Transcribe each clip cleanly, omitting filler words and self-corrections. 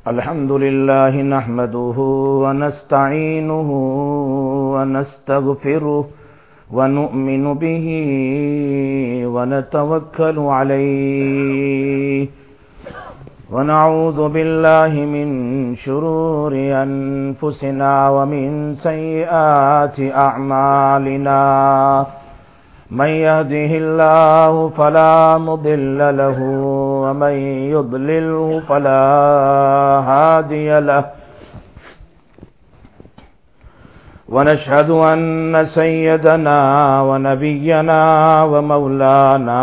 الحمد لله نحمده ونستعينه ونستغفره ونؤمن به ونتوكل عليه ونعوذ بالله من شرور أنفسنا ومن سيئات أعمالنا من يهده الله فلا مضل له ومن يضلله فلا هادي له ونشهد أن سيدنا ونبينا ومولانا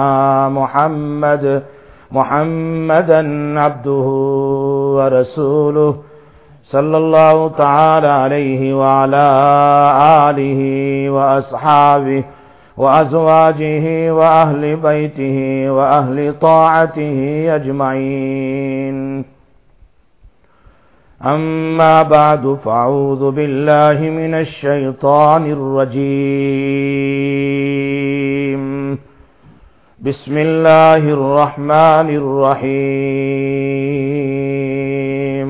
محمدا عبده ورسوله صلى الله تعالى عليه وعلى آله وأصحابه وأزواجه وأهل بيته وأهل طاعته أجمعين أما بعد فأعوذ بالله من الشيطان الرجيم بسم الله الرحمن الرحيم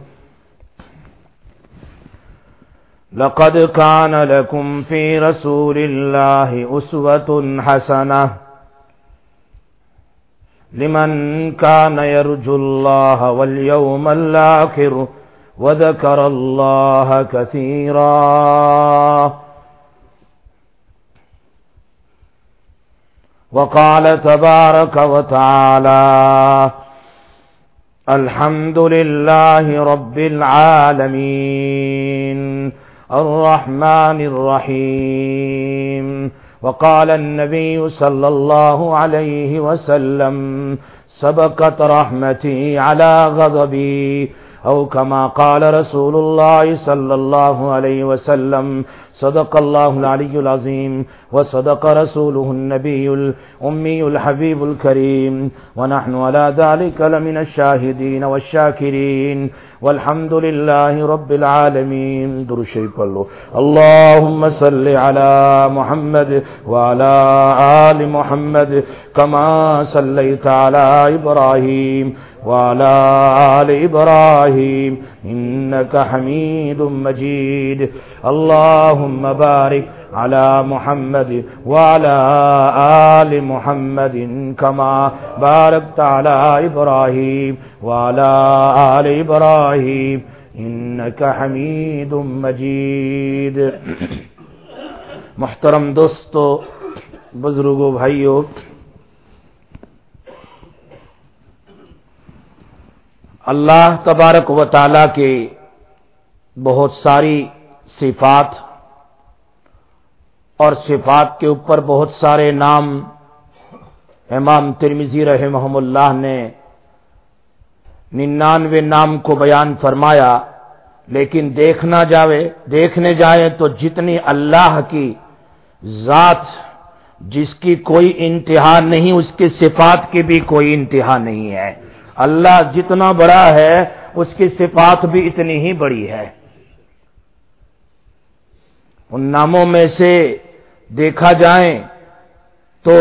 لقد كان لكم في رسول الله أسوة حسنة لمن كان يرجو الله واليوم الآخر وذكر الله كثيرا وقال تبارك وتعالى الحمد لله رب العالمين الرحمن الرحيم وقال النبي صلى الله عليه وسلم سبقت رحمتي على غضبي أو كما قال رسول الله صلى الله عليه وسلم صدق الله العلي العظيم وصدق رسوله النبي الأمي الحبيب الكريم ونحن على ذلك لمن الشاهدين والشاكرين والحمد لله رب العالمين. درود شریف پڑھ لو. اللهم صل على محمد وعلى آل محمد كما صليت على إبراهيم وعلى آل إبراهيم إنك حميد مجيد. اللهم بارك على محمد وعلى آل محمد كما باركت على إبراهيم وعلى آل إبراهيم إنك حميد مجيد. محترم دوستو، بزرگوں، بھائیو، اللہ تبارک و تعالی کے بہت ساری صفات اور صفات کے اوپر بہت سارے نام امام ترمذی رحمہ اللہ نے 99 نام کو بیان فرمایا، لیکن دیکھنے جائیں تو جتنی اللہ کی ذات جس کی کوئی انتہا نہیں، اس کی صفات کی بھی کوئی انتہا نہیں ہے. اللہ جتنا بڑا ہے اس کی صفات بھی اتنی ہی بڑی ہے. ان ناموں میں سے دیکھا جائے تو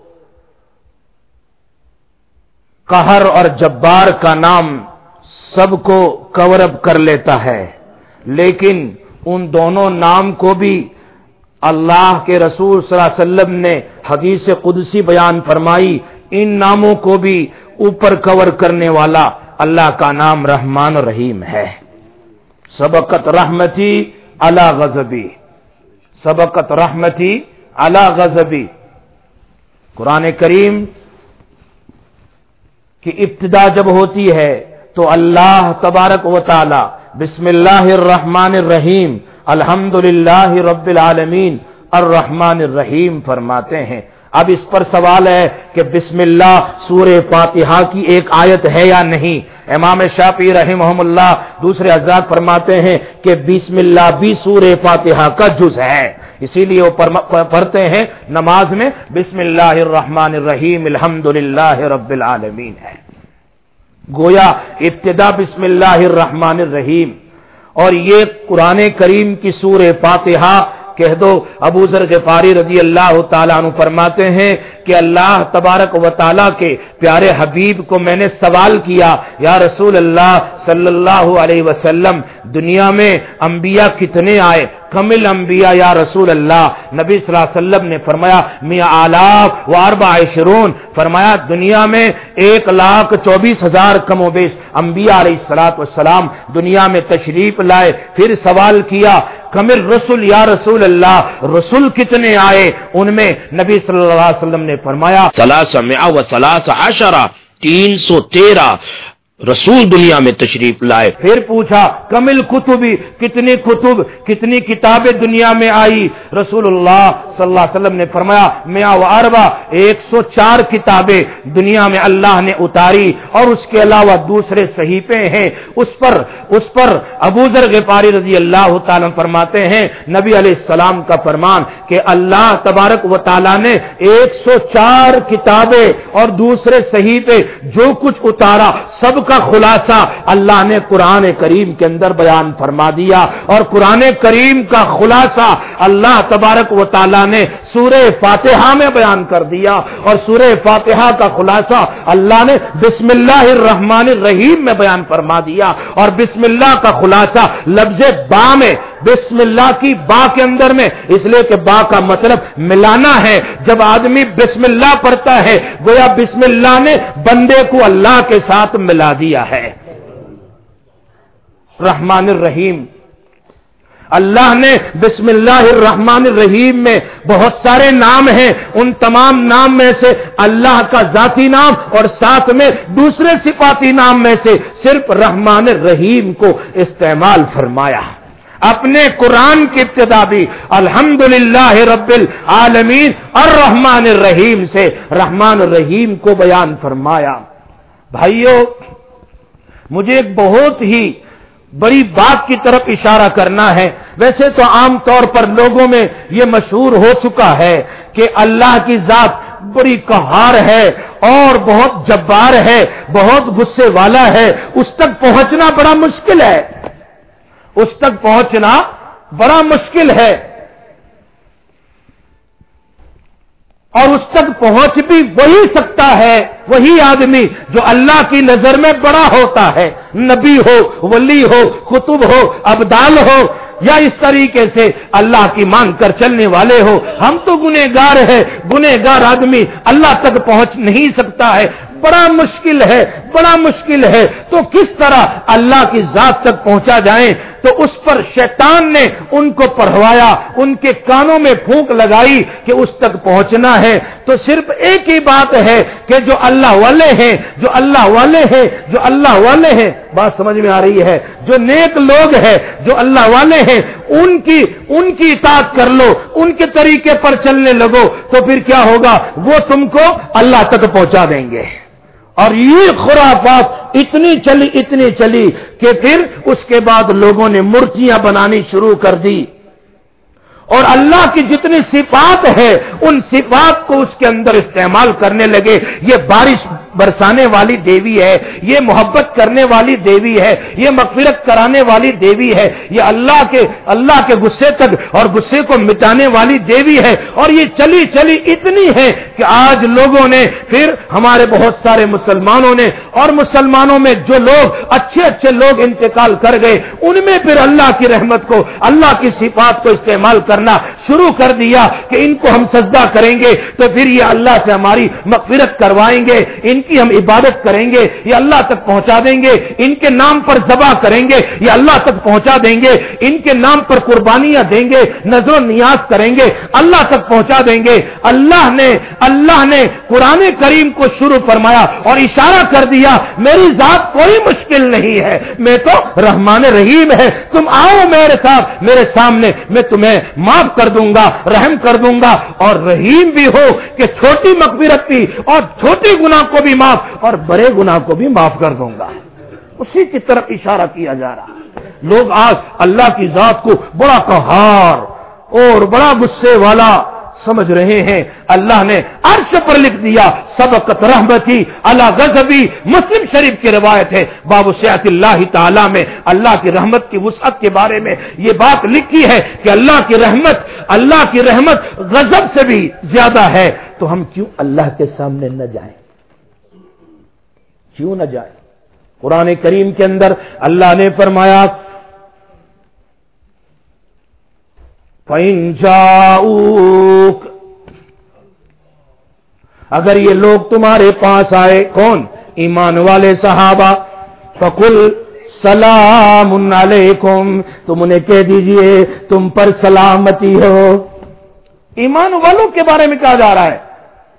قہر اور جبار کا نام سب کو کور اپ کر لیتا ہے، لیکن ان دونوں نام کو بھی اللہ کے رسول صلی اللہ علیہ وسلم نے حدیث قدسی بیان فرمائی. ان ناموں کو بھی اوپر کور کرنے والا اللہ کا نام رحمان الرحیم ہے. سبقت رحمتی علی غضبی، سبقت رحمتی علی غضبی. قرآن کریم کی ابتدا جب ہوتی ہے تو اللہ تبارک و تعالی بسم اللہ الرحمن الرحیم الحمدللہ رب العالمین الرحمن الرحیم فرماتے ہیں. اب اس پر سوال ہے کہ بسم اللہ سورہ فاتحہ کی ایک آیت ہے یا نہیں؟ امام شافعی رحمہ اللہ دوسرے حضرات فرماتے ہیں کہ بسم اللہ بھی سورہ فاتحہ کا جز ہے، اسی لیے وہ پڑھتے ہیں نماز میں بسم اللہ الرحمن الرحیم الحمدللہ رب العالمین ہے. گویا ابتدا بسم اللہ الرحمن الرحیم، اور یہ قرآن کریم کی سورہ فاتحہ کہہ دو ابو ذر غفاری رضی اللہ تعالیٰ عنہ فرماتے ہیں کہ اللہ تبارک و تعالیٰ کے پیارے حبیب کو میں نے سوال کیا، یا رسول اللہ صلی اللہ علیہ وسلم دنیا میں انبیاء کتنے آئے؟ کمل انبیاء یا رسول اللہ؟ نبی صلی اللہ علیہ وسلم نے فرمایا 124 فرمایا دنیا میں 1,24,000 کم و بیش انبیاء علیہ السلام دنیا میں تشریف لائے۔ پھر سوال کیا کمل رسول یا رسول اللہ، رسول کتنے آئے؟ ان میں نبی صلی اللہ علیہ وسلم نے فرمایا 313 رسول دنیا میں تشریف لائے۔ پھر پوچھا کمل کتبی، کتنی کتب کتنی کتابیں دنیا میں آئی؟ رسول اللہ صلی اللہ علیہ وسلم نے فرمایا 104 کتابیں دنیا میں اللہ نے اتاری، اور اس کے علاوہ دوسرے صحیفے ہیں اس پر ابو ذر غفاری رضی اللہ تعالیٰ فرماتے ہیں نبی علیہ السلام کا فرمان کہ اللہ تبارک و تعالیٰ نے 104 کتابیں اور دوسرے صحیفے جو کچھ اتارا سب کا خلاصہ اللہ نے قرآن کریم کے اندر بیان فرما دیا، اور قرآن کریم کا خلاصہ اللہ تبارک و تعالیٰ نے سورہ فاتحہ میں بیان کر دیا، اور سورہ فاتحہ کا خلاصہ اللہ نے بسم اللہ الرحمن الرحیم میں بیان فرما دیا، اور بسم اللہ کا خلاصہ لفظ با میں، بسم اللہ کی با کے اندر میں، اس لیے کہ با کا مطلب ملانا ہے۔ جب آدمی بسم اللہ پڑھتا ہے گویا بسم اللہ نے بندے کو اللہ کے ساتھ ملا دیا ہے۔ رحمان الرحیم، اللہ نے بسم اللہ الرحمن الرحیم میں بہت سارے نام ہیں، ان تمام نام میں سے اللہ کا ذاتی نام اور ساتھ میں دوسرے صفاتی نام میں سے صرف رحمان الرحیم کو استعمال فرمایا۔ اپنے قرآن کی ابتدا بھی الحمدللہ رب العالمین الرحمن الرحیم سے رحمان الرحیم کو بیان فرمایا۔ بھائیو، مجھے ایک بہت ہی بڑی بات کی طرف اشارہ کرنا ہے۔ ویسے تو عام طور پر لوگوں میں یہ مشہور ہو چکا ہے کہ اللہ کی ذات بڑی قہار ہے اور بہت جبار ہے، بہت غصے والا ہے، اس تک پہنچنا بڑا مشکل ہے، اس تک پہنچنا بڑا مشکل ہے، اور اس تک پہنچ بھی وہی سکتا ہے وہی آدمی جو اللہ کی نظر میں بڑا ہوتا ہے، نبی ہو، ولی ہو، کتب ہو، ابدال ہو، یا اس طریقے سے اللہ کی مان کر چلنے والے ہو۔ ہم تو گنہگار ہیں، گنہگار آدمی اللہ تک پہنچ نہیں سکتا ہے، بڑا مشکل ہے، بڑا مشکل ہے۔ تو کس طرح اللہ کی ذات تک پہنچا جائیں؟ تو اس پر شیطان نے ان کو پڑھوایا، ان کے کانوں میں پھونک لگائی کہ اس تک پہنچنا ہے تو صرف ایک ہی بات ہے کہ جو اللہ والے ہیں، جو اللہ والے ہیں، جو اللہ والے ہیں، بات سمجھ میں آ رہی ہے، جو نیک لوگ ہیں، جو اللہ والے ہیں، ان کی اطاعت کر لو، ان کے طریقے پر چلنے لگو، تو پھر کیا ہوگا؟ وہ تم کو اللہ تک پہنچا دیں گے۔ اور یہ خرافات اتنی چلی کہ پھر اس کے بعد لوگوں نے مورتیاں بنانی شروع کر دی، اور اللہ کی جتنی صفات ہے ان صفات کو اس کے اندر استعمال کرنے لگے۔ یہ بارش برسانے والی دیوی ہے، یہ محبت کرنے والی دیوی ہے، یہ مغفرت کرانے والی دیوی ہے، یہ اللہ کے غصے تک اور غصے کو مٹانے والی دیوی ہے، اور یہ چلی اتنی ہے کہ آج لوگوں نے، پھر ہمارے بہت سارے مسلمانوں نے، اور مسلمانوں میں جو لوگ اچھے لوگ انتقال کر گئے، ان میں پھر اللہ کی رحمت کو، اللہ کی صفات کو استعمال کرنا شروع کر دیا کہ ان کو ہم سجدہ کریں گے تو پھر یہ اللہ سے ہماری مغفرت کروائیں گے، ان کی ہم عبادت کریں گے، یہ اللہ تک پہنچا دیں گے، ان کے نام پر ذبح کریں گے، یہ اللہ تک پہنچا دیں گے، ان کے نام پر قربانیاں دیں گے، نذر و نیاز کریں گے، اللہ تک پہنچا دیں گے۔ اللہ نے قرآن کریم کو شروع فرمایا اور اشارہ کر دیا میری ذات کوئی مشکل نہیں ہے، میں تو رحمان رحیم ہے، تم آؤ میرے ساتھ، میرے سامنے، میں تمہیں معاف کر دوں گا، رحم کر دوں گا، اور رحیم بھی ہو کہ چھوٹی مغفرت بھی اور چھوٹی گناہ کو بھی معاف اور بڑے گناہ کو بھی معاف کر دوں گا۔ اسی کی طرف اشارہ کیا جا رہا ہے۔ لوگ آج اللہ کی ذات کو بڑا قہار اور بڑا غصے والا سمجھ رہے ہیں اللہ نے عرش پر لکھ دیا سبقت رحمتی علی غضبی. مسلم شریف کی روایت ہے باب سعت اللہ تعالی میں اللہ کی رحمت کی وسعت کے بارے میں یہ بات لکھی ہے کہ اللہ کی رحمت غضب سے بھی زیادہ ہے. تو ہم کیوں اللہ کے سامنے نہ جائیں؟ کیوں نہ جائیں؟ قرآن کریم کے اندر اللہ نے فرمایا فَإِن جَاءُوكَ، اگر یہ لوگ تمہارے پاس آئے، کون؟ ایمان والے صحابہ، فَقُلْ سَلَامٌ عَلَيْكُمْ، تم انہیں کہہ دیجئے تم پر سلامتی ہو. ایمان والوں کے بارے میں کہا جا رہا ہے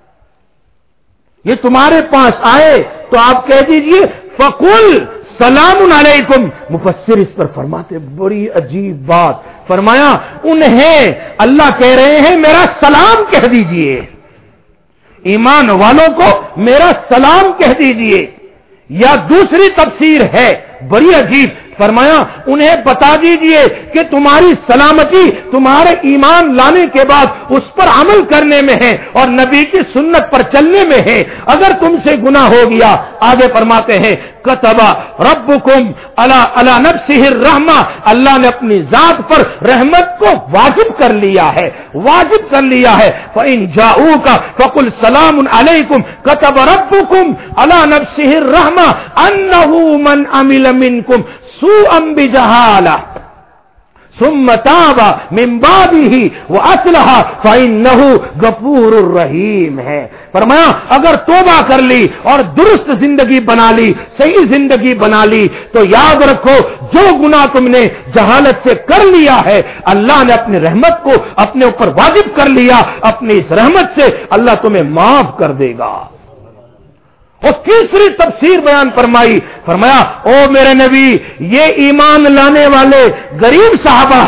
یہ تمہارے پاس آئے تو آپ کہہ دیجئے فَقُلْ سلام علیکم. مفسر اس پر فرماتے بڑی عجیب بات فرمایا، انہیں اللہ کہہ رہے ہیں میرا سلام کہہ دیجئے، ایمان والوں کو میرا سلام کہہ دیجئے. یا دوسری تفسیر ہے بڑی عجیب، فرمایا انہیں بتا دیجئے کہ تمہاری سلامتی تمہارے ایمان لانے کے بعد اس پر عمل کرنے میں ہے اور نبی کی سنت پر چلنے میں ہے. اگر تم سے گناہ ہو گیا، آگے فرماتے ہیں کتب ربکم علی نفسہ الرحمہ، اللہ نے اپنی ذات پر رحمت کو واجب کر لیا ہے، واجب کر لیا ہے. فإن جاءوک فقل سلام علیکم کتب ربکم علی نفسہ الرحمہ انہ من عمل منکم سوءا بجہالہ ثم تاب من بعدہ واصلح فإنہ غفور الرحیم ہے. فرمایا اگر توبہ کر لی اور درست زندگی بنا لی، صحیح زندگی بنا لی، تو یاد رکھو جو گناہ تم نے جہالت سے کر لیا ہے اللہ نے اپنی رحمت کو اپنے اوپر واجب کر لیا، اپنی اس رحمت سے اللہ تمہیں معاف کر دے گا. اور تیسری تفسیر بیان فرمایا او میرے نبی یہ ایمان لانے والے غریب صحابہ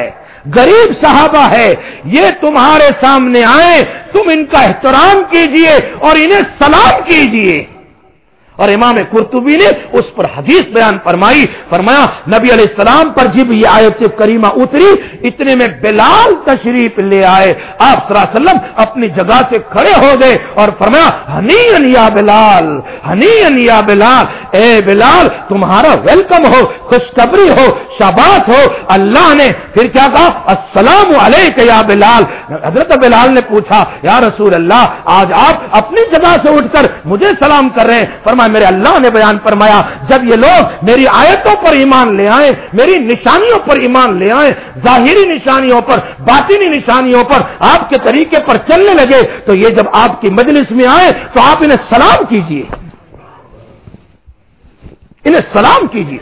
ہے، یہ تمہارے سامنے آئے، تم ان کا احترام کیجئے اور انہیں سلام کیجئے. اور امام قرطبی نے اس پر حدیث بیان فرمایا نبی علیہ السلام پر جب یہ آیت کریمہ اتری اتنے میں بلال تشریف لے آئے. آپ صلی اللہ علیہ وسلم اپنی جگہ سے کھڑے ہو گئے اور فرمایا ہنیئا یا بلال، ہنیئا یا بلال، اے بلال تمہارا ویلکم ہو، خوشخبری ہو، شاباش ہو. اللہ نے پھر کیا کہا السلام علیک یا بلال. حضرت بلال نے پوچھا یا رسول اللہ آج آپ اپنی جگہ سے اٹھ کر مجھے سلام کر رہے ہیں. فرمایا میرے اللہ نے بیان فرمایا جب یہ لوگ میری آیتوں پر ایمان لے آئے، میری نشانیوں پر ایمان لے آئے، ظاہری نشانیوں پر، باطنی نشانیوں پر، آپ کے طریقے پر چلنے لگے، تو یہ جب آپ کی مجلس میں آئے تو آپ انہیں سلام کیجئے، انہیں سلام کیجئے.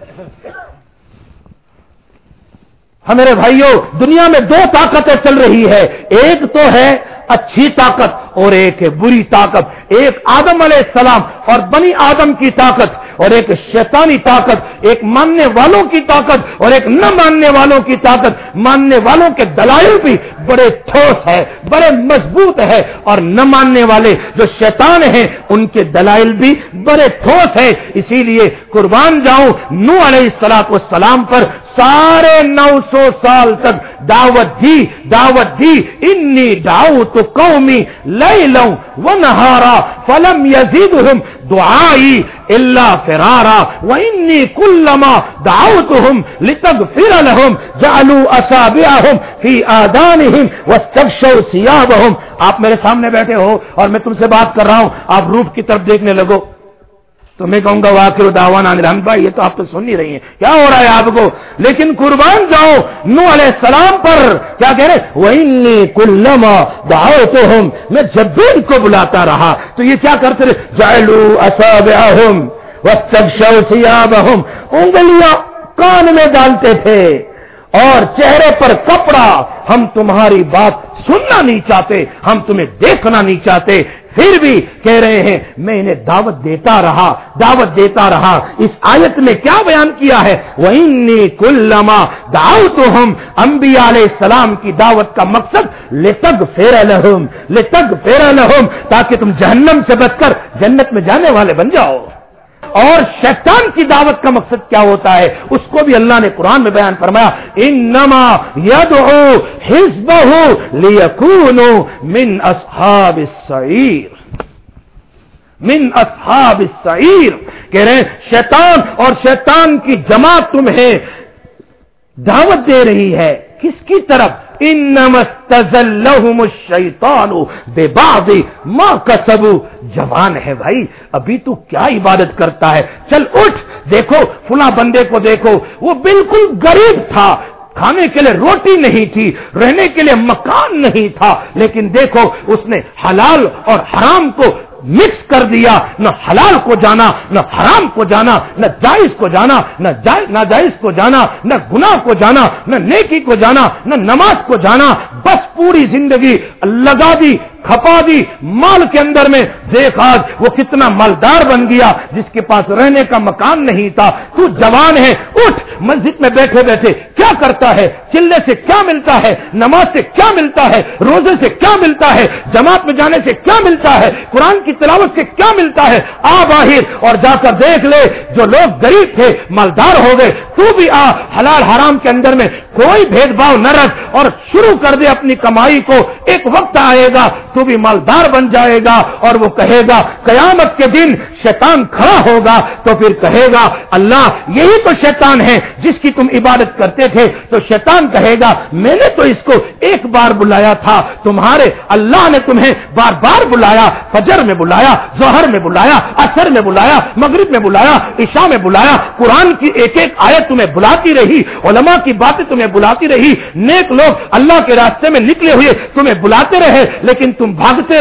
ہمارے بھائیوں دنیا میں دو طاقتیں چل رہی ہے، ایک تو ہے اچھی طاقت اور ایک ہے بری طاقت. ایک آدم علیہ السلام اور بنی آدم کی طاقت اور ایک شیطانی طاقت، ایک ماننے والوں کی طاقت اور ایک نہ ماننے والوں کی طاقت. ماننے والوں کے دلائل بھی بڑے ٹھوس ہے، بڑے مضبوط ہے، اور نہ ماننے والے جو شیطان ہیں ان کے دلائل بھی بڑے ٹھوس ہے. اسی لیے قربان جاؤں نوح علیہ السلام پر سارے 900 سال تک دعوت دی انی دعوت قومی لیلا ونہارا فلم یزدہم دعائی الا فرارا وانی کلما دعوتہم لتغفر لہم جعلوا اصابعہم فی آذانہم واستغشوا ثیابہم. آپ میرے سامنے بیٹھے ہو اور میں تم سے بات کر رہا ہوں، آپ روپ کی طرف دیکھنے لگو تو میں کہوں گا واقع دعوانا الحمد بھائی یہ تو آپ تو سن نہیں رہی ہیں کیا ہو رہا ہے آپ کو. لیکن قربان جاؤ نوح علیہ السلام پر کیا کہہ رہے وَإِنِّي كُلَّمَا دَعَوْتُهُمْ، میں جب بھی ان کو بلاتا رہا تو یہ کیا کرتے رہے جَعَلُوا أَصَابِعَهُمْ وَاسْتَغْشَوْا ثِيَابَهُمْ، انگلیاں کان میں ڈالتے تھے اور چہرے پر کپڑا. ہم تمہاری بات سننا نہیں چاہتے، ہم تمہیں دیکھنا نہیں چاہتے، پھر بھی کہہ رہے ہیں میں انہیں دعوت دیتا رہا. اس آیت میں کیا بیان کیا ہے وَإِنِّي كُلَّمَا دَعَوْتُهُمْ، انبیاء علیہ السلام کی دعوت کا مقصد لِتَغْفِرَ لَهُمْ تاکہ تم جہنم سے بچ کر جنت میں جانے والے بن جاؤ. اور شیطان کی دعوت کا مقصد کیا ہوتا ہے اس کو بھی اللہ نے قرآن میں بیان فرمایا، انما یدعو حزبہ لیکونوا من اصحاب السعیر، من اصحاب السعیر، کہہ رہے ہیں شیطان اور شیطان کی جماعت تمہیں دعوت دے رہی ہے کس کی طرف؟ انما استزلهم الشیطان ببعض ما کسبوا، جوان ہے بھائی ابھی تو کیا عبادت کرتا ہے، چل اٹھ، دیکھو فلاں بندے کو دیکھو وہ بالکل غریب تھا، کھانے کے لیے روٹی نہیں تھی، رہنے کے لیے مکان نہیں تھا، لیکن دیکھو اس نے حلال اور حرام کو مکس کر دیا، نہ حلال کو جانا نہ حرام کو جانا، نہ جائز کو جانا نہ ناجائز کو جانا، نہ گناہ کو جانا نہ نیکی کو جانا، نہ نماز کو جانا، بس پوری زندگی لگا دی، کھپا دی مال کے اندر میں۔ دیکھ آج وہ کتنا مالدار بن گیا جس کے پاس رہنے کا مکان نہیں تھا۔ تو جوان ہے، اٹھ، مسجد میں بیٹھے بیٹھے کیا کرتا ہے، چلنے سے کیا ملتا ہے، نماز سے کیا ملتا ہے، روزے سے کیا ملتا ہے، جماعت میں جانے سے کیا ملتا ہے، قرآن کی تلاوت سے کیا ملتا ہے، آ باہر اور جا کر دیکھ لے، جو لوگ غریب تھے مالدار ہو گئے، تو بھی آ، حلال حرام کے اندر میں کوئی بھید بھاؤ نہ رکھ اور شروع کر دے اپنی کمائی کو، ایک وقت آئے گا تو بھی مالدار بن جائے گا، اور وہ کہے گا قیامت کے دن شیطان کھڑا ہوگا تو پھر کہے گا اللہ یہی تو شیطان ہے جس کی تم عبادت کرتے تھے، تو شیطان کہے گا میں نے تو اس کو ایک بار بلایا تھا، تمہارے اللہ نے تمہیں بار بار بلایا، فجر میں بلایا، ظہر میں بلایا، عصر میں بلایا، مغرب میں بلایا، عشاء میں بلایا، قرآن کی ایک ایک آیت تمہیں بلاتی رہی، علماء کی باتیں تمہیں بلاتی رہی، نیک لوگ اللہ کے راستے میں نکلے ہوئے تمہیں بلاتے رہے، لیکن تم بھاگتے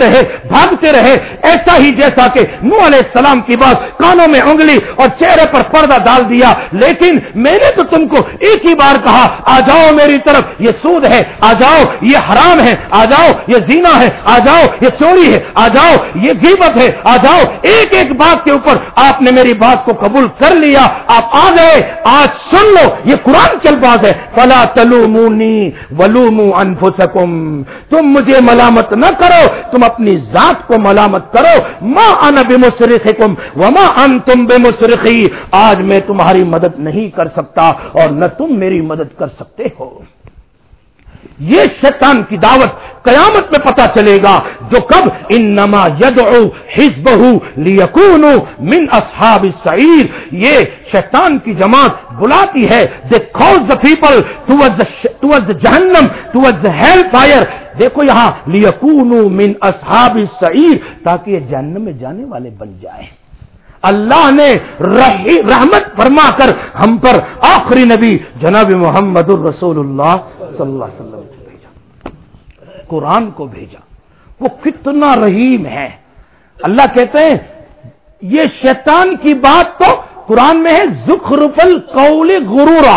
رہے، ایسا ہی جیسا کہ نوح علیہ السلام کی بات، کانوں میں انگلی اور چہرے پر پردہ ڈال دیا، لیکن میں نے تو تم کو ایک ہی بار کہا آ جاؤ میری طرف، یہ سود ہے آ جاؤ، یہ حرام ہے آ جاؤ، یہ زنا ہے آ جاؤ، یہ چوری ہے آ جاؤ، یہ غیبت ہے آ جاؤ، ایک ایک بات کے اوپر آپ نے میری بات کو قبول کر لیا، آپ آ گئے، آج سن لو یہ قرآن کی الفاظ ہے، فلا تلومونی ولوموا انفسکم، تم مجھے ملامت نہ کرو، تم اپنی ذات کو ملامت کرو، ما انا بمصرخکم وما انتم بمصرخی، آج میں تمہاری مدد نہیں کر سکتا اور نہ تم میری مدد کر سکتے ہو۔ یہ شیطان کی دعوت قیامت میں پتہ چلے گا، جو کب انما یدعو حزبہ لیکونوا من اصحاب السعیر، یہ شیطان کی جماعت بلاتی ہے، they call the people towards the جہنم، towards the hell fire۔ دیکھو یہاں لیکونوا من اصحاب السعیر، تاکہ یہ جہنم میں جانے والے بن جائیں۔ اللہ نے رحمت فرما کر ہم پر آخری نبی جناب محمد الرسول اللہ صلی اللہ علیہ وسلم کو بھیجا، قرآن کو بھیجا، وہ کتنا رحیم ہے۔ اللہ کہتے ہیں یہ شیطان کی بات تو قرآن میں ہے زخرف القول غرورا،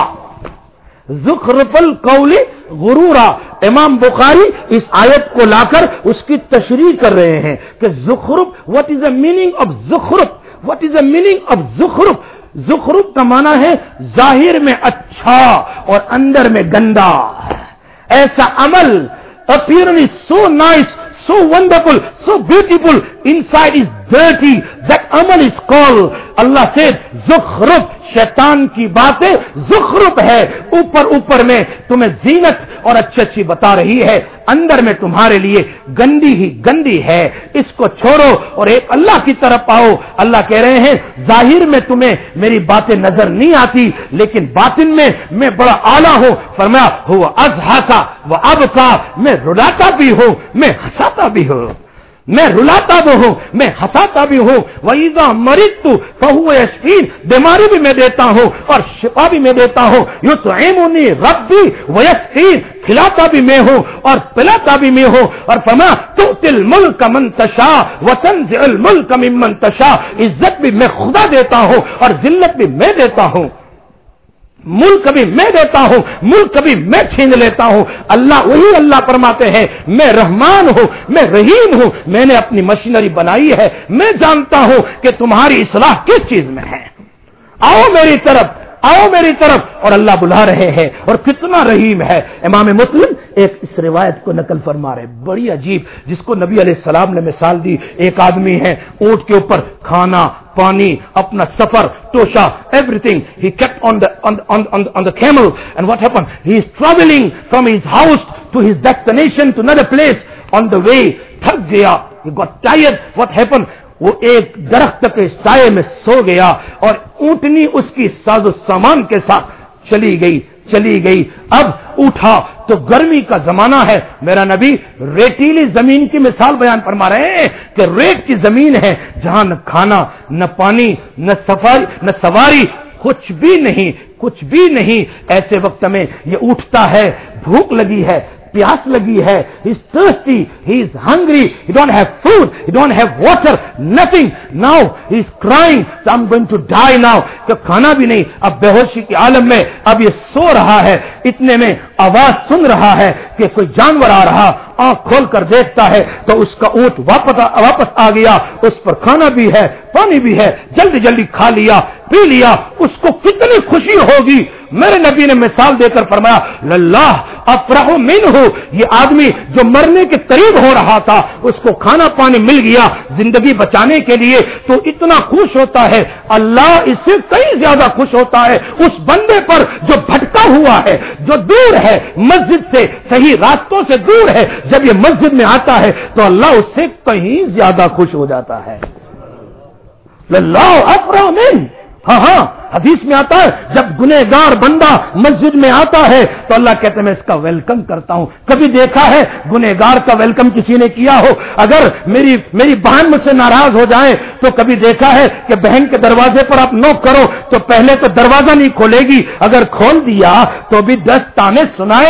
زخرف القول غرورا۔ امام بخاری اس آیت کو لا کر اس کی تشریح کر رہے ہیں کہ زخرف، what is the meaning of زخرف، what is the meaning of زخرف؟ زخرف کا معنی ہے ظاہر میں اچھا اور اندر میں گندا، ایسا عمل appearance so nice, so wonderful, so beautiful, inside is dirty, that amal is called, Allah said زخرف، شیطان کی باتیں زخرف ہے، اوپر میں تمہیں زینت اور اچھی بتا رہی ہے، اندر میں تمہارے لیے گندی ہی گندی ہے، اس کو چھوڑو اور ایک اللہ کی طرف آؤ۔ اللہ کہہ رہے ہیں ظاہر میں تمہیں میری باتیں نظر نہیں آتی، لیکن باطن میں میں بڑا اعلیٰ ہوں، فرمایا ہوا اضحاکا و ابکا، میں رلاتا بھی ہوں میں ہنساتا بھی ہوں، میں رلاتا بھی ہوں میں ہنساتا بھی ہوں، وَإِذَا مَرِضْتُ فَهُوَ يَشْفِينِ، بیماری بھی میں دیتا ہوں اور شفا بھی میں دیتا ہوں، يُطْعِمُنِي رَبِّي وَيَسْقِينِ، کھلاتا بھی میں ہوں اور پلاتا بھی میں ہوں، اور فرمایا تُؤْتِي الْمُلْكَ مَن تَشَاءُ وَتَنزِعُ الْمُلْكَ مِمَّن تَشَاءُ، عزت بھی میں خدا دیتا ہوں اور ذلت بھی میں دیتا ہوں، ملک بھی میں دیتا ہوں، ملک بھی میں چھین لیتا ہوں۔ اللہ وہی اللہ فرماتے ہیں میں رحمان ہوں، میں رحیم ہوں، میں نے اپنی مشینری بنائی ہے، میں جانتا ہوں کہ تمہاری اصلاح کس چیز میں ہے، آؤ میری طرف، آؤ میری طرف، اور اللہ بلا رہے ہیں، اور کتنا رحیم ہے۔ امام مسلم ایک اس روایت کو نقل فرما رہے، بڑی عجیب، جس کو نبی علیہ السلام نے مثال دی۔ ایک آدمی ہے، اونٹ کے اوپر کھانا پانی, اپنا سفر, توشا, everything he kept on the camel. And what happened? He is traveling from his house to his destination to another place. On the way تھک گیا, he got tired. What happened? وہ ایک درخت کے سائے میں سو گیا اور اونٹنی اس کی ساز و سامان کے ساتھ چلی گئی. اب اٹھا تو گرمی کا زمانہ ہے. میرا نبی ریتیلی زمین کی مثال بیان فرما رہے ہیں کہ ریت کی زمین ہے جہاں نہ کھانا, نہ پانی, نہ سواری, کچھ بھی نہیں. ایسے وقت میں یہ اٹھتا ہے, بھوک لگی ہے, پیاس لگی ہے, he is thirsty, he is hungry, he don't have food, he don't have water, nothing. Now he is crying, so I'm going to die now. کہ کھانا بھی نہیں, اب بے ہوشی کے عالم میں اب یہ سو رہا ہے. اتنے میں آواز سن رہا ہے کہ کوئی جانور آ رہا, آنکھ کھول کر دیکھتا ہے تو اس کا اونٹ واپس آ گیا. اس پر کھانا بھی ہے, پانی بھی ہے, جلدی کھا لیا, پی لیا. اس کو کتنی خوشی ہوگی. میرے نبی نے مثال دے کر فرمایا للہ افرح منہ, یہ آدمی جو مرنے کے قریب ہو رہا تھا, اس کو کھانا پانی مل گیا زندگی بچانے کے لیے, تو اتنا خوش ہوتا ہے. اللہ اس سے کئی زیادہ خوش ہوتا ہے اس بندے پر جو بھٹکا ہوا ہے, جو دور ہے مسجد سے, صحیح راستوں سے دور ہے. جب یہ مسجد میں آتا ہے تو اللہ اس سے کہیں زیادہ خوش ہو جاتا ہے. للہ افرح منہ. ہاں حدیث میں آتا ہے جب گنہگار بندہ مسجد میں آتا ہے تو اللہ کہتے ہیں میں اس کا ویلکم کرتا ہوں. کبھی دیکھا ہے گنہگار کا ویلکم کسی نے کیا ہو؟ اگر میری بہن مجھ سے ناراض ہو جائے تو کبھی دیکھا ہے کہ بہن کے دروازے پر آپ نوک کرو تو پہلے تو دروازہ نہیں کھولے گی, اگر کھول دیا تو بھی 10 تانے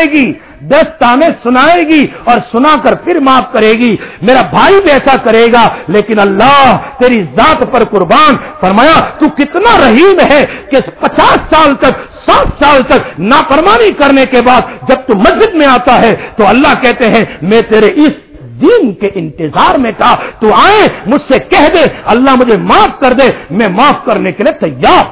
سنائے گی اور سنا کر پھر معاف کرے گی. میرا بھائی بھی ایسا کرے گا, لیکن اللہ تیری ذات پر قربان, فرمایا تو کتنا رحیم ہے کہ 50 سال تک 60 سال تک نافرمانی کرنے کے بعد جب تو مسجد میں آتا ہے تو اللہ کہتے ہیں میں تیرے اس دین کے انتظار میں تھا, تو آئے مجھ سے کہہ دے اللہ مجھے معاف کر دے, میں معاف کرنے کے لیے تیار.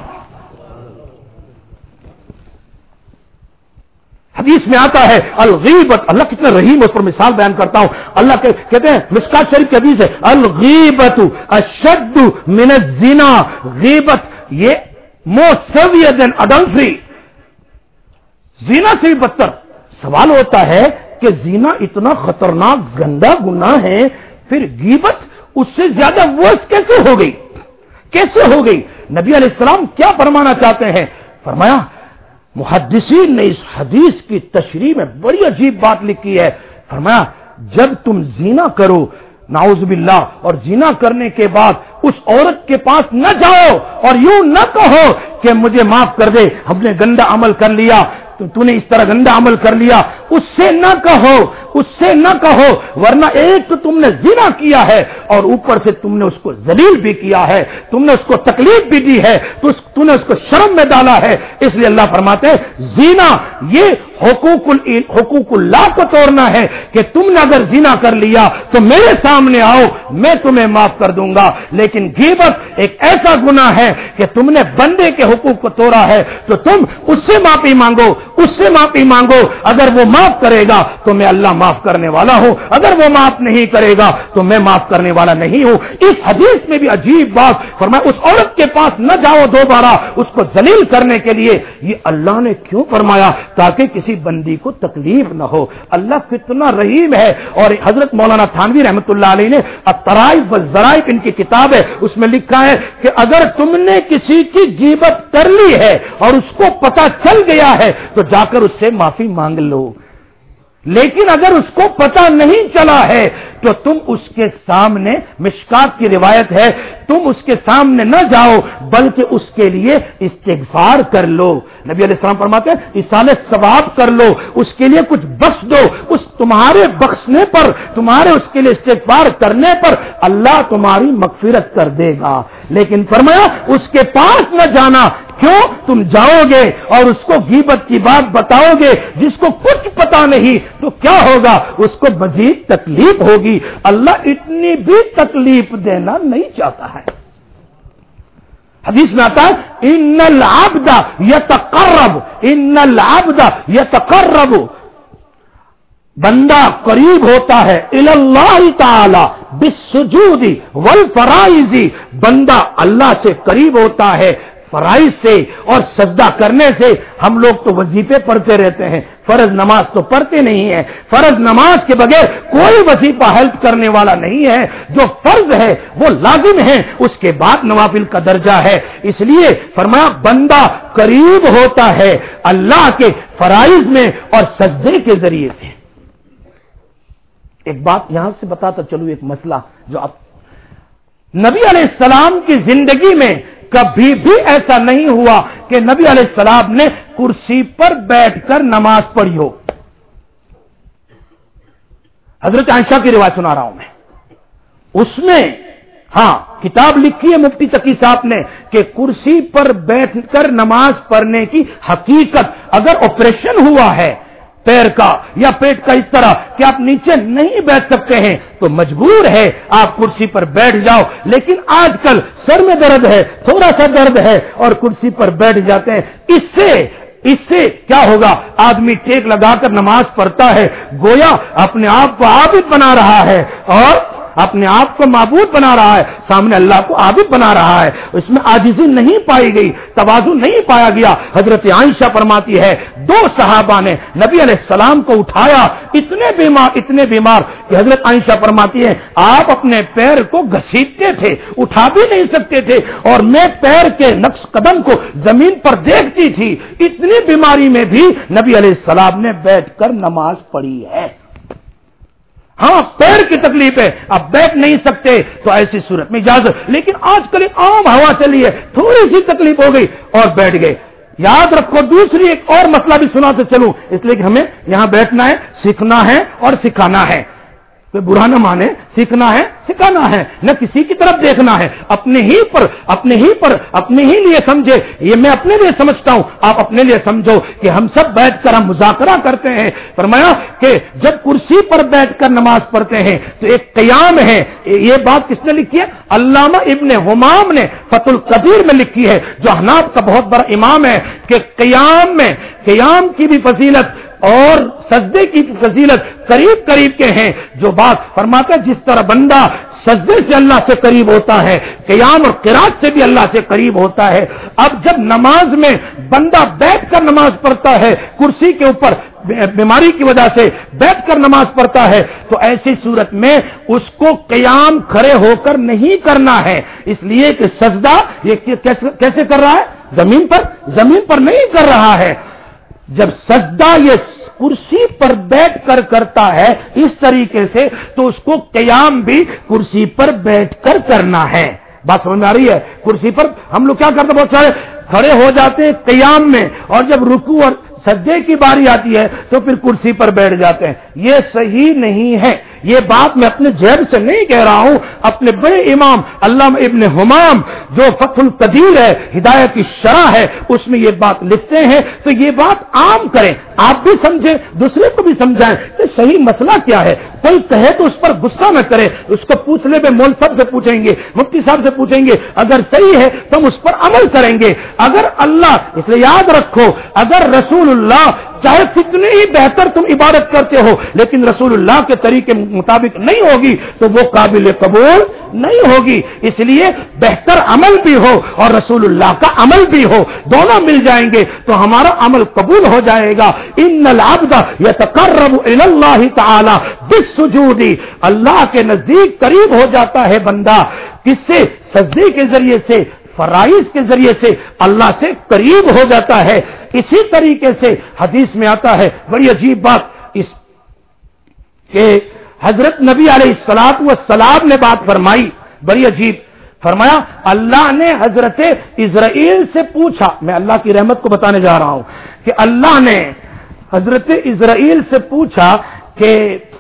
حدیث میں آتا ہے الغیبت, اللہ کتنا رحیم, اس پر مثال بیان کرتا ہوں. اللہ کہتے ہیں مشکات شریف کی حدیث ہے الغیبت اشد من الزنا, غیبت یہ more severe than adultery, زنا سے بھی بدتر. سوال ہوتا ہے کہ زنا اتنا خطرناک گندا گناہ ہے, پھر غیبت اس سے زیادہ ورس کیسے ہو گئی؟ نبی علیہ السلام کیا فرمانا چاہتے ہیں؟ فرمایا محدثین نے اس حدیث کی تشریح میں بڑی عجیب بات لکھی ہے. فرمایا جب تم زنا کرو نعوذ باللہ, اور زنا کرنے کے بعد اس عورت کے پاس نہ جاؤ اور یوں نہ کہو کہ مجھے معاف کر دے, ہم نے گندا عمل کر لیا, تو نے اس طرح گندا عمل کر لیا, اس سے نہ کہو, ورنہ ایک تو تم نے زنا کیا ہے اور اوپر سے تم نے اس کو ذلیل بھی کیا ہے, تم نے اس کو تکلیف بھی دی ہے, تو نے اس کو شرم میں ڈالا ہے. اس لیے اللہ فرماتے ہیں زنا یہ حقوق اللہ کو توڑنا ہے کہ تم نے اگر زنا کر لیا تو میرے سامنے آؤ, میں تمہیں معاف کر دوں گا. لیکن غیبت ایک ایسا گناہ ہے کہ تم نے بندے کے حقوق کو توڑا ہے, تو تم اس سے معافی مانگو, اگر وہ معاف کرے گا تو میں اللہ معاف کرنے والا ہوں, اگر وہ معاف نہیں کرے گا تو میں معاف کرنے والا نہیں ہوں. اس حدیث میں بھی عجیب بات فرمایا, اس عورت کے پاس نہ جاؤ دوبارہ اس کو ذلیل کرنے کے لیے. یہ اللہ نے کیوں فرمایا؟ تاکہ کسی بندی کو تکلیف نہ ہو. اللہ کتنا رحیم ہے. اور حضرت مولانا تھانوی رحمۃ اللہ علیہ نے الطرائف والذرائف ان کی کتاب ہے, اس میں لکھا ہے کہ اگر تم نے کسی کی غیبت کر لی ہے اور اس کو پتہ چل گیا ہے تو جا کر اس سے معافی مانگ لو, لیکن اگر اس کو پتہ نہیں چلا ہے تو تم اس کے سامنے, مشکات کی روایت ہے, تم اس کے سامنے نہ جاؤ بلکہ اس کے لیے استغفار کر لو. نبی علیہ السلام فرماتے ہیں ایصال ثواب کر لو, اس کے لیے کچھ بخش دو. اس تمہارے بخشنے پر, تمہارے اس کے لیے استغفار کرنے پر اللہ تمہاری مغفرت کر دے گا. لیکن فرمایا اس کے پاس نہ جانا. کیوں؟ تم جاؤ گے اور اس کو غیبت کی بات بتاؤ گے, جس کو کچھ پتا نہیں, تو کیا ہوگا؟ اس کو مزید تکلیف ہوگی. اللہ اتنی بھی تکلیف دینا نہیں چاہتا ہے. حدیث میں آتا ہے ان العبد یتقرب بندہ قریب ہوتا ہے اللہ تعالی بالسجود والفرائض، بندہ اللہ سے قریب ہوتا ہے فرائض سے اور سجدہ کرنے سے۔ ہم لوگ تو وظیفے پڑھتے رہتے ہیں، فرض نماز تو پڑھتے نہیں ہیں۔ فرض نماز کے بغیر کوئی وظیفہ ہیلپ کرنے والا نہیں ہے، جو فرض ہے وہ لازم ہے، اس کے بعد نوافل کا درجہ ہے۔ اس لیے فرمایا بندہ قریب ہوتا ہے اللہ کے فرائض میں اور سجدے کے ذریعے سے۔ ایک بات یہاں سے بتاتا چلو، ایک مسئلہ جو اب نبی علیہ السلام کی زندگی میں کبھی بھی ایسا نہیں ہوا کہ نبی علیہ السلام نے کرسی پر بیٹھ کر نماز پڑھی ہو۔ حضرت عائشہ کی روایت سنا رہا ہوں میں، اس میں ہاں کتاب لکھی ہے مفتی تقی صاحب نے کہ کرسی پر بیٹھ کر نماز پڑھنے کی حقیقت، اگر آپریشن ہوا ہے پیر کا یا پیٹ کا اس طرح کہ آپ نیچے نہیں بیٹھ سکتے ہیں تو مجبور ہے آپ کرسی پر بیٹھ جاؤ، لیکن آج کل سر میں درد ہے، تھوڑا سا درد ہے اور کرسی پر بیٹھ جاتے ہیں۔ اس سے کیا ہوگا؟ آدمی ٹیک لگا کر نماز پڑھتا ہے، گویا اپنے آپ کو عابد بنا رہا ہے اور اپنے آپ کو معبود بنا رہا ہے، سامنے اللہ کو عابد بنا رہا ہے۔ اس میں عاجزی نہیں پائی گئی، تواضع نہیں پایا گیا۔ حضرت عائشہ فرماتی ہے دو صحابہ نے نبی علیہ السلام کو اٹھایا، اتنے بیمار کہ حضرت عائشہ فرماتی ہے آپ اپنے پیر کو گھسیٹتے تھے، اٹھا بھی نہیں سکتے تھے، اور میں پیر کے نقش قدم کو زمین پر دیکھتی تھی۔ اتنی بیماری میں بھی نبی علیہ السلام نے بیٹھ کر نماز پڑھی ہے۔ ہاں پیر کی تکلیف ہے، اب بیٹھ نہیں سکتے تو ایسی صورت میں اجازت، لیکن آج کل عام ہوا چلی ہے، تھوڑی سی تکلیف ہو گئی اور بیٹھ گئے۔ یاد رکھو دوسری ایک اور مسئلہ بھی سناتے چلوں، اس لیے کہ ہمیں یہاں بیٹھنا ہے، سیکھنا ہے اور سکھانا ہے۔ کوئی برا نہ مانے، سیکھنا ہے سکھانا ہے، نہ کسی کی طرف دیکھنا ہے، اپنے ہی لیے سمجھے۔ یہ میں اپنے لیے سمجھتا ہوں، آپ اپنے لیے سمجھو کہ ہم سب بیٹھ کر ہم مذاکرہ کرتے ہیں۔ فرمایا کہ جب کرسی پر بیٹھ کر نماز پڑھتے ہیں تو ایک قیام ہے۔ یہ بات کس نے لکھی ہے؟ علامہ ابن حمام نے فتح القدیر میں لکھی ہے، جو حناف کا بہت بڑا امام ہے، کہ قیام کی بھی فضیلت اور سجدے کی فضیلت قریب کے ہیں۔ جو بات فرماتا ہے جس طرح بندہ سجدے سے اللہ سے قریب ہوتا ہے، قیام اور قرات سے بھی اللہ سے قریب ہوتا ہے۔ اب جب نماز میں بندہ بیٹھ کر نماز پڑھتا ہے، کرسی کے اوپر بیماری کی وجہ سے بیٹھ کر نماز پڑھتا ہے، تو ایسی صورت میں اس کو قیام کھڑے ہو کر نہیں کرنا ہے، اس لیے کہ سجدہ یہ کیسے کر رہا ہے؟ زمین پر نہیں کر رہا ہے۔ جب سجدہ یہ کرسی پر بیٹھ کر کرتا ہے اس طریقے سے، تو اس کو قیام بھی کرسی پر بیٹھ کر کرنا ہے۔ بات سمجھ میں آ رہی ہے؟ کرسی پر ہم لوگ کیا کرتے ہیں، بہت سارے کھڑے ہو جاتے ہیں قیام میں، اور جب رکوع اور سجدے کی باری آتی ہے تو پھر کرسی پر بیٹھ جاتے ہیں۔ یہ صحیح نہیں ہے۔ یہ بات میں اپنے جیب سے نہیں کہہ رہا ہوں، اپنے بڑے امام علامہ ابن حمام جو فتح القدیر ہے، ہدایت کی شرح ہے، اس میں یہ بات لکھتے ہیں۔ تو یہ بات عام کریں، آپ بھی سمجھیں، دوسرے کو بھی سمجھائیں کہ صحیح مسئلہ کیا ہے۔ کوئی کہے تو اس پر غصہ نہ کرے، اس کو پوچھنے میں مول صاحب سے پوچھیں گے، مفتی صاحب سے پوچھیں گے، اگر صحیح ہے تو ہم اس پر عمل کریں گے۔ اگر اللہ، اس لیے یاد رکھو، اگر رسول اللہ چاہے کتنے ہی بہتر تم عبادت کرتے ہو، لیکن رسول اللہ کے طریقے مطابق نہیں ہوگی تو وہ قابل قبول نہیں ہوگی۔ اس لیے بہتر عمل بھی ہو اور رسول اللہ کا عمل بھی ہو، دونوں مل جائیں گے تو ہمارا عمل قبول ہو جائے گا۔ ان العبد یتقرب الی اللہ تعالی بالسجود، اللہ کے نزدیک قریب ہو جاتا ہے بندہ، کس سے؟ سجدے کے ذریعے سے، فرائض کے ذریعے سے اللہ سے قریب ہو جاتا ہے۔ اسی طریقے سے حدیث میں آتا ہے، بڑی عجیب بات اس کہ حضرت نبی علیہ الصلوۃ والسلام نے بات فرمائی، بڑی عجیب فرمایا، اللہ نے حضرت اسرائیل سے پوچھا، میں اللہ کی رحمت کو بتانے جا رہا ہوں کہ اللہ نے حضرت اسرائیل سے پوچھا کہ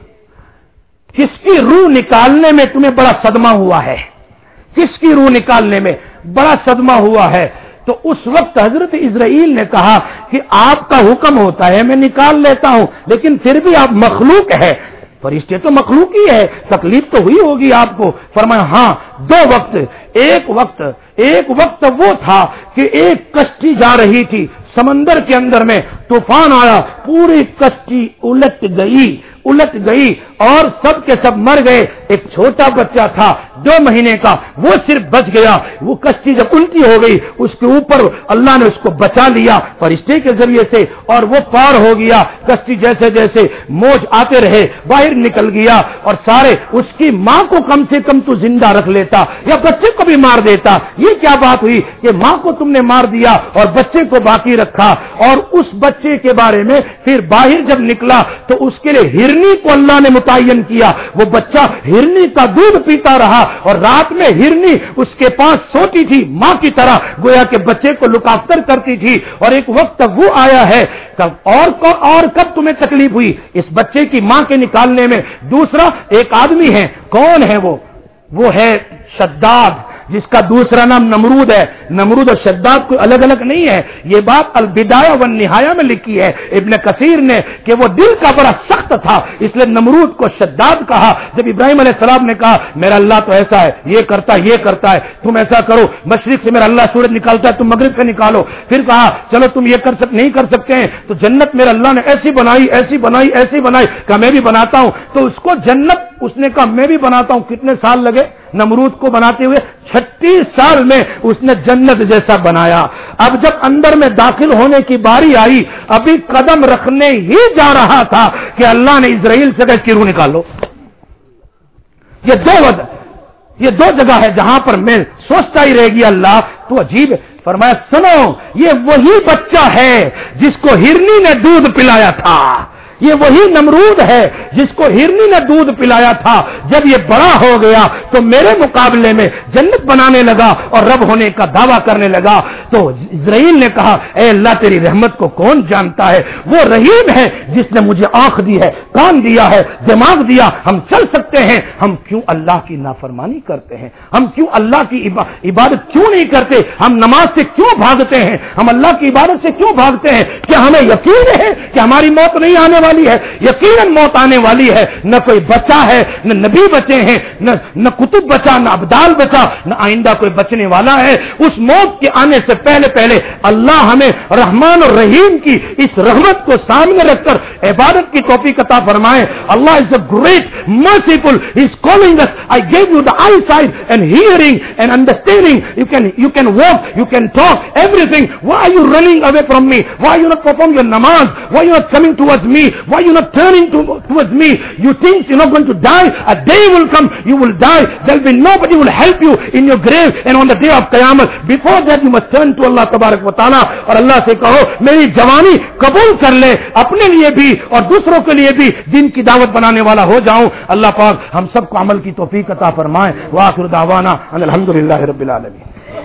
کس کی روح نکالنے میں تمہیں بڑا صدمہ ہوا ہے، کس کی روح نکالنے میں بڑا صدمہ ہوا ہے؟ تو اس وقت حضرت اسرائیل نے کہا کہ آپ کا حکم ہوتا ہے میں نکال لیتا ہوں، لیکن پھر بھی آپ مخلوق ہے، فرشتے تو مخلوق ہی ہے، تکلیف تو ہوئی ہوگی آپ کو۔ فرمایا ہاں، دو وقت، ایک وقت وہ تھا کہ ایک کشتی جا رہی تھی سمندر کے اندر میں، طوفان آیا، پوری کشتی الٹ گئی، उलट गई और सब के सब मर गए। एक छोटा बच्चा था 2 महीने का, वो सिर्फ बच गया। वो कश्ती जब उल्टी हो गई, उसके ऊपर अल्लाह ने उसको बचा लिया फरिश्ते के जरिए से, और वो पार हो गया। कश्ती जैसे जैसे मौज आते रहे बाहर निकल गया, और सारे उसकी मां को कम से कम तू जिंदा रख लेता या बच्चे को भी मार देता। ये क्या बात हुई कि मां को तुमने मार दिया और बच्चे को बाकी रखा। और उस बच्चे के बारे में फिर बाहर जब निकला तो उसके लिए हिरनी को अल्लाह ने मुतय्यन किया। वो बच्चा हिरनी का दूध पीता रहा और रात में हिरनी उसके पास सोती थी मां की तरह, गोया के बच्चे को लुक आफ्टर करती थी। और एक वक्त तक वो आया है और कब तुम्हें तकलीफ हुई इस बच्चे की मां के निकालने में। दूसरा एक आदमी है, कौन है वो है शद्दाद, जिसका दूसरा नाम नमरूद है। नमरूद और शद्दाद कोई अलग अलग नहीं है। ये बात अल बिदाया व निहाया में लिखी है इब्न कसीर ने कि वो दिल का बड़ा सख्त था, इसलिए नमरूद को शद्दाद कहा। जब इब्राहिम अलैहिस्सलाम ने कहा मेरा अल्लाह तो ऐसा है, ये करता है, तुम ऐसा करो, मशरिक से मेरा अल्लाह सूरज निकालता है, तुम मगरिब से निकालो। फिर कहा चलो तुम ये नहीं कर सकते हैं तो जन्नत मेरा अल्लाह ने ऐसी बनाई, कहा मैं भी बनाता हूं। तो उसको जन्नत उसने कहा मैं भी बनाता हूं। कितने साल लगे नमरूद को बनाते हुए? 36 साल में उसने जन्नत जैसा बनाया। अब जब अंदर में दाखिल होने की बारी आई, अभी कदम रखने ही जा रहा था कि अल्लाह ने इजराइल से कहा इसकी रूह निकाल लो। ये दो जगह है जहां पर मैं सोचता ही रहेगी अल्लाह तो अजीब है। फरमाया सुनो, ये वही बच्चा है जिसको हिरनी ने दूध पिलाया था, ये वही नमरूद है जिसको हिरनी ने दूध पिलाया था। जब ये बड़ा हो गया तो मेरे मुकाबले में जन्नत बनाने लगा और रब होने का दावा करने लगा। तो इस्राइल ने कहा ए अल्लाह तेरी रहमत को कौन जानता है? वो रहीम है जिसने मुझे आंख दी है, कान दिया है, दिमाग दिया, हम चल सकते हैं। हम क्यों अल्लाह की नाफरमानी करते हैं? हम क्यों अल्लाह की इबादत क्यों नहीं करते? हम नमाज से क्यों भागते हैं? हम अल्लाह की इबादत से क्यों भागते हैं? क्या हमें यकीन है कि हमारी मौत नहीं आने वाली है? यकीनन मौत आने वाली है। न कोई बचा है, न नबी बचे हैं, न कुतुब बचा, न अब्दाल बचा, न आइंदा कोई बचने वाला है। उस मौत के आने से पहले पहले अल्लाह हमें रहमान और रहीम की इस रहमत को सामने रखकर इबादत की तौफीक अता फरमाए। Allah is a great merciful, he is calling us, I gave you the eyesight and hearing and understanding, you can walk, you can talk, everything. Why are you running away from me? Why you not perform your namaz? Why you not coming towards me? Why you not turning towards me? You think you're not going to die? A day will come, you will die. There'll be nobody will help you in your grave and on the day of Qiyamah. Before that you must turn to Allah Tabarak wa Ta'ala और अल्लाह से कहो मेरी जवानी कबूल कर ले, अपने लिए भी और दूसरों के लिए भी दिन की दावत बनाने वाला हो जाऊं। अल्लाह पाक हम सबको अमल की तौफीक अता फरमाए। व आखिर दावाना अनिल हम्दुलिल्लाहि रब्बिल आलमीन।